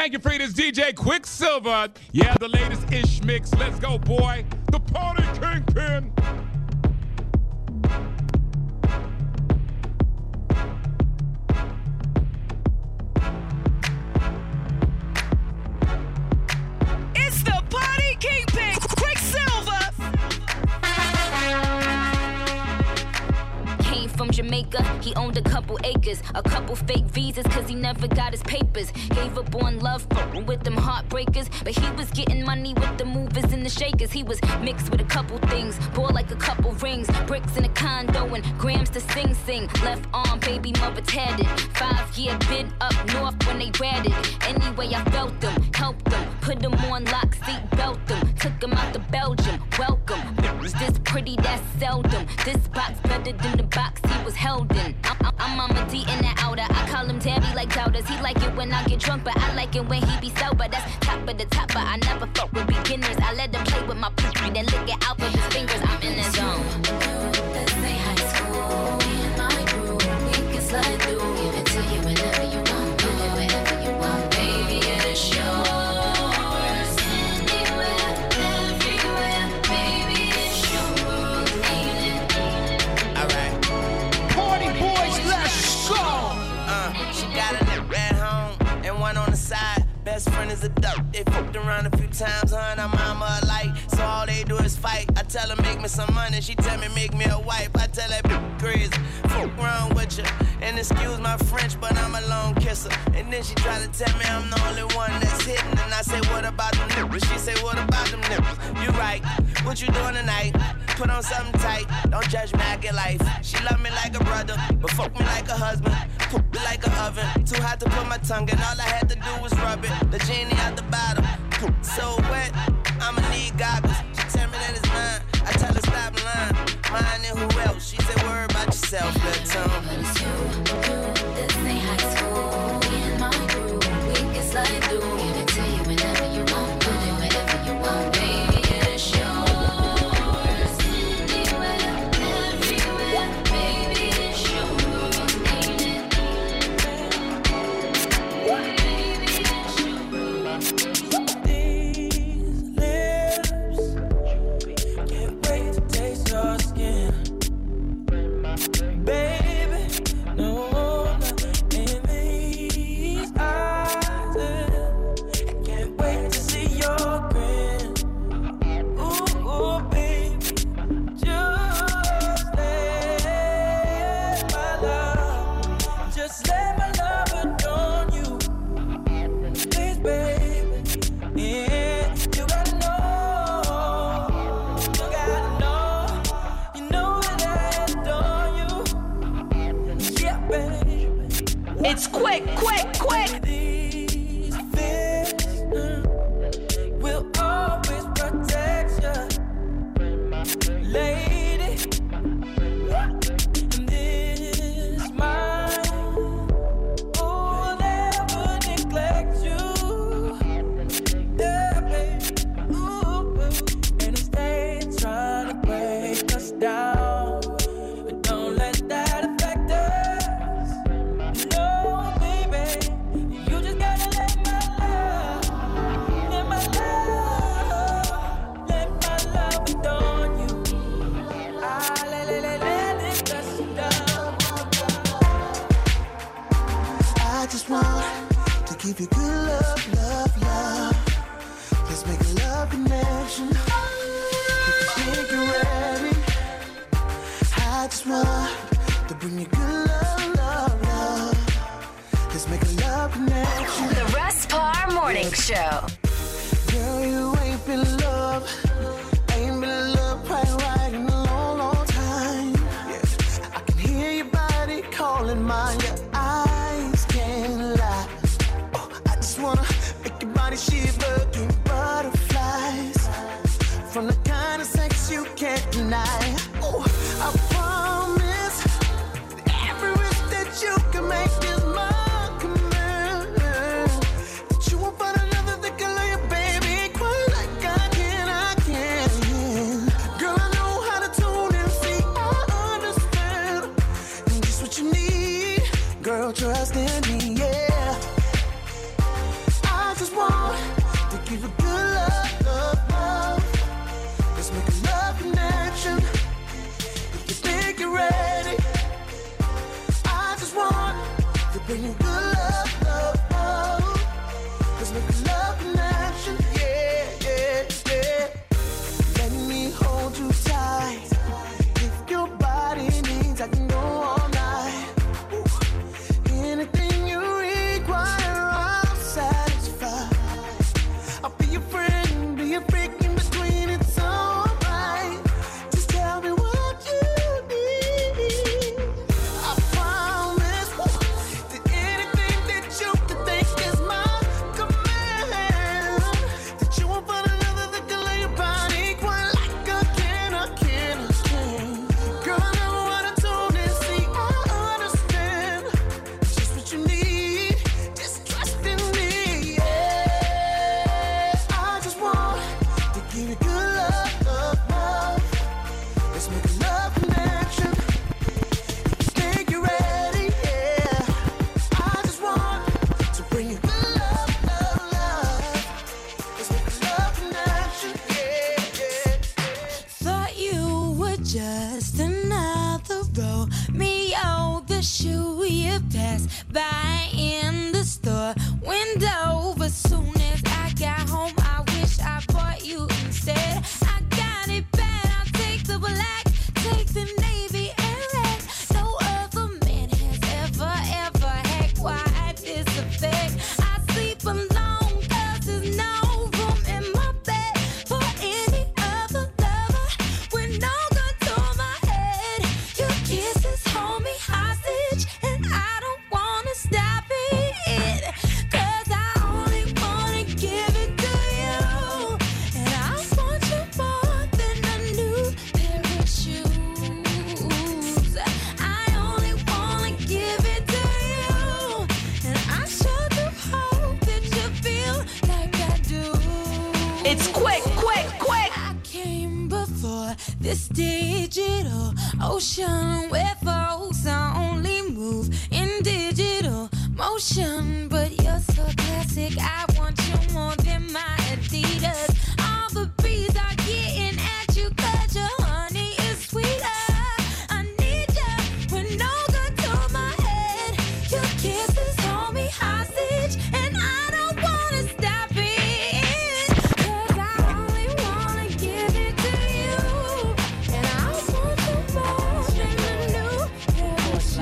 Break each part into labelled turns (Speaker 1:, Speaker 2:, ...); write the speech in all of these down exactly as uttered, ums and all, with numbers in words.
Speaker 1: Thank you, Freed. It's D J Quicksilver. Yeah, the latest ish mix. Let's go, boy. The Party Kingpin.
Speaker 2: It's the Party Kingpin, Quicksilver.
Speaker 3: Came from Jamaica, he owned a couple acres, a couple fake visas, cause he never got his papers. Gave up on love, fucking with them heartbreakers, but he was getting money with the movers and the shakers. He was mixed with a couple things, bought like a couple rings, bricks in a condo and grams to sing sing. Left arm, baby mother tatted, five year bid up north when they ratted. Anyway, I felt them, helped them, put them on lock, seat belt them, took them out to Belgium, welcome. Was this pretty, that's seldom. This box better than the box he was held in. I'm, I'm, I'm Mama D in the outer. I call him Tabby like doubters. He like it when I get drunk, but I like it when he be sober. That's top of the top, but I never fuck with beginners. I let them play with my pussy, then lick it out with his fingers. I'm in the zone. This ain't high school. Me and my crew, we can slide through. Give it to you whenever you want, do it wherever you want, baby. It's yours. Anywhere, everywhere, baby. It's yours. Ain't it?
Speaker 4: Alright.
Speaker 5: Party boys, let's go!
Speaker 4: Uh, she got a nip at home and one on the side. Best friend is a duck. They fucked around a few times, her and her mama alike. So all they do is fight. I tell her make me some money, she tell me make me a wife. I tell that bitch crazy, fuck around with you. And excuse my French, but I'm a lone kisser. And then she try to tell me I'm the only one that's hitting. And I say, what about them nipples? She say, what about them nipples? You right, what you doing tonight? Put on something tight, don't judge me, I get life. She love me like a brother, but fuck me like a husband. Poop me like an oven, too hot to put my tongue in. All I had to do was rub it, the genie out the bottle. So wet, I'ma need goggles. She tell me that it's mine, I tell her stop lying. Mine and who else? She say worry about yourself, little tongue.
Speaker 3: But it's you, you, this ain't high school. Me and my crew, we can slide through. Give it to you whenever you want, do it wherever you want, baby. It's yours. Anywhere, everywhere, baby. It's yours. Ain't it? Baby, it's yours.
Speaker 4: These lips can't wait to taste your skin, baby. No, not in these eyes. I can't wait to see your grin. Ooh, ooh, baby, just let my love, just let my love adorn you, please, baby. Yeah, you gotta know, you gotta know, you know that I adore you. Yeah, baby.
Speaker 2: It's quick, quick, quick.
Speaker 4: These fists mm, will always protect you, lady. And this mind will never neglect you. Yeah, baby. Ooh, and it stays trying to break us down, but don't let that affect us. No, baby, you just gotta let my love, let my love, let my love adorn you. Ah, let, let, let, let it touch you down.
Speaker 6: I just want to give you good love, love, love. Let's make a love connection. Think you're ready. I just want to bring you good love, love, love. Let's make a love connection.
Speaker 7: The Russ Parr Morning Show.
Speaker 6: Girl, you ain't been loved, ain't been loved quite right in a long, long time. Yeah. I can hear your body calling mine, your eyes can't lie. Oh, I just wanna make your body shiver, give butterflies from the kind of sex you can't deny. Oh, I promise every wish that you can make is my command. That you won't find another that can love you, baby, quite like I can, I can. Girl, I know how to tune and see, I understand. And just what you need, girl, trust in me, yeah. I just
Speaker 8: as soon as I got home. I wish I bought you instead. I got it bad. I'll take the black, take the navy and red. No other man has ever, ever had quite this effect. I sleep alone 'cause there's no room in my bed for any other lover. With no gun to my head, your kisses hold me hostage, and I don't wanna stop it. 'Cause I only wanna give it to you, and I want you more than a new pair of shoes. I only wanna give it to you, and I sure do hope that you feel like I do.
Speaker 2: It's quick, quick, quick.
Speaker 8: I came before this digital ocean where folks only move in digital motion. But you're so classic, I want you more than my Adidas. All the bees are getting at you 'cause your honey is sweeter. I need you with no gun to my head. Your kisses hold me hostage, and I don't wanna stop it. 'Cause I only wanna give it to you, and I want you more than a new pair of shoes.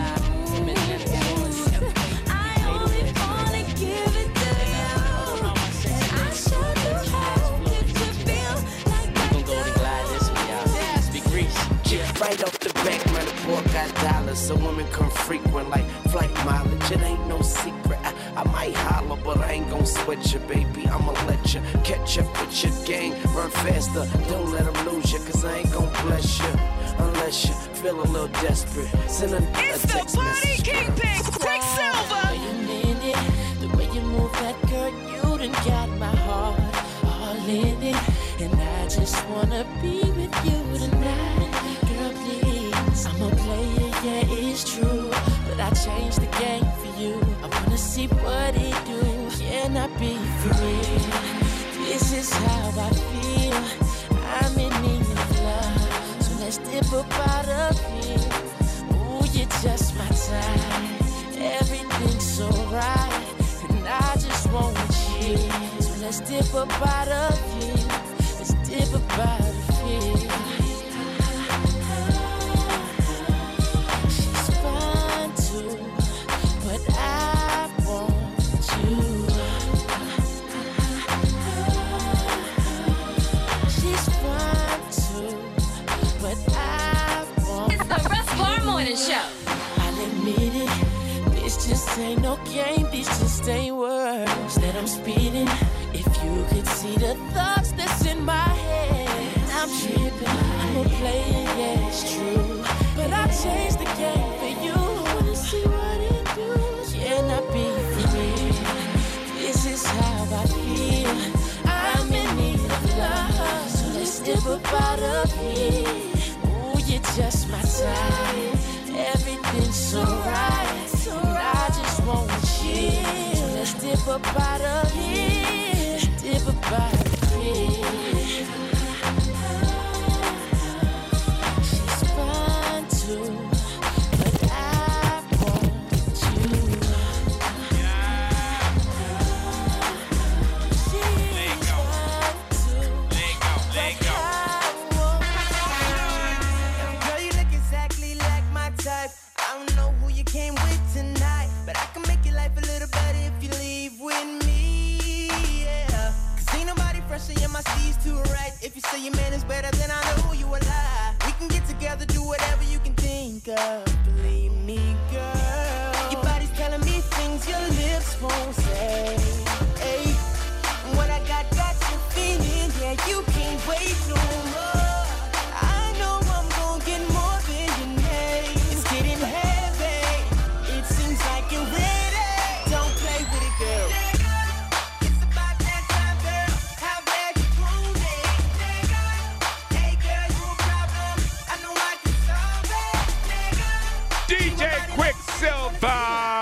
Speaker 8: I only wanna give it to you, and I sure do hope that you feel like I
Speaker 4: Gonna go to glide this way out. Big Reese. Right off the back, man, the boy got dollars, so women come frequent like flight mileage. It ain't no secret. I, I might holler, but I ain't gon' sweat you, baby. I'ma let you catch up with your gang. Run faster, don't let them lose you, 'cause I ain't gon' bless you unless you feel a little desperate. Send a, a
Speaker 2: It's the
Speaker 4: text
Speaker 2: Party
Speaker 4: message.
Speaker 2: Kingpin, Quicksilver.
Speaker 9: Wait a minute, the way you move that girl, you done got my heart all in it, and I just wanna be with you tonight, girl. Please, I'm a player, yeah, it's true, but I changed the game for you. I wanna see what it do. Can I be free? This is how I feel. I'm in need of love, so let's dip up out of here. Ooh, you're just my type. Everything's so right, and I just want you. So let's dip up out of here. Let's dip up out of here. She's fine too, but I want you. She's fine too, but I want
Speaker 7: It's the Russ Bar Morning Show.
Speaker 9: I'll admit it, this just ain't no game, this just ain't words that I'm speeding. If you could see the thoughts that's in my head, I'm tripping, I'm a player, yeah, it's true, but I changed the game for you. I wanna see what it do. Can I be free? This is how I feel. I'm in need of love, so let's dip up out of here. Ooh, you're just my type. Everything's so right, and I just want you. So let's dip up out of here. Let's dip up out of here. She's fine too, but I want you. She's fine too, but I want you.
Speaker 4: Girl, you look exactly like my type. I don't know who you came with tonight, but I can make your life a little better if you leave with me, yeah. 'Cause ain't nobody fresher, yeah, my steez too right. If you say your man is better, then I know you a lie. We can get together, do whatever you can think of. Believe me, girl. Your body's telling me things your lips won't say. Hey, what I got, got you feeling, yeah, you can't wait no more. I know I'm gonna get more than your name. It's getting heavy, it seems like you're ready. Don't play with it, girl. It's about that time, girl. How bad you want it? Hey, girl, you a problem. I know I can solve it.
Speaker 1: D J Quicksilver.